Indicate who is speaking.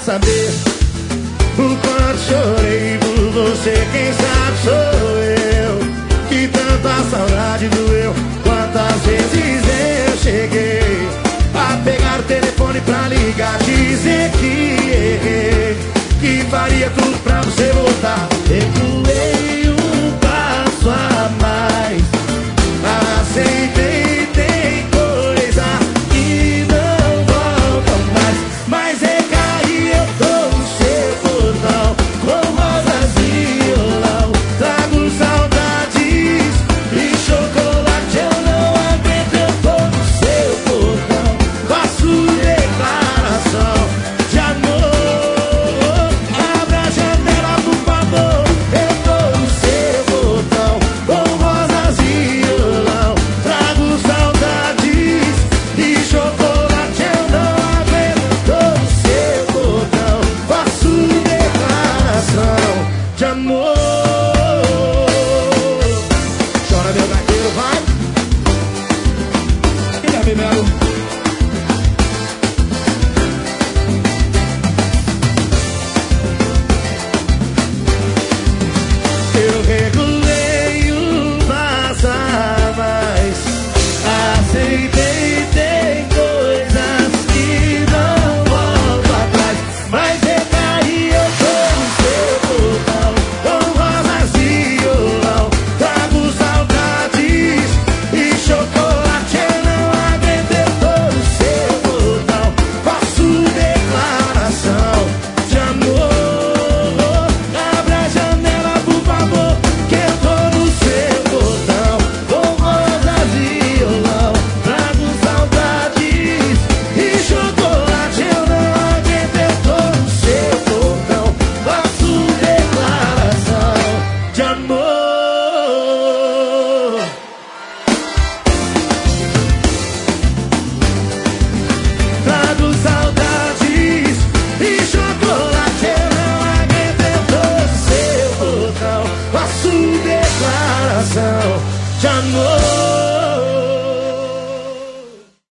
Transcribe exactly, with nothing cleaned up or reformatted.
Speaker 1: saber o quanto chorei por você. Quem sabe sou eu, que tanta saudade doeu. Quantas vezes eu cheguei a pegar o telefone pra ligar, dizer que errei, que faria tudo pra você voltar.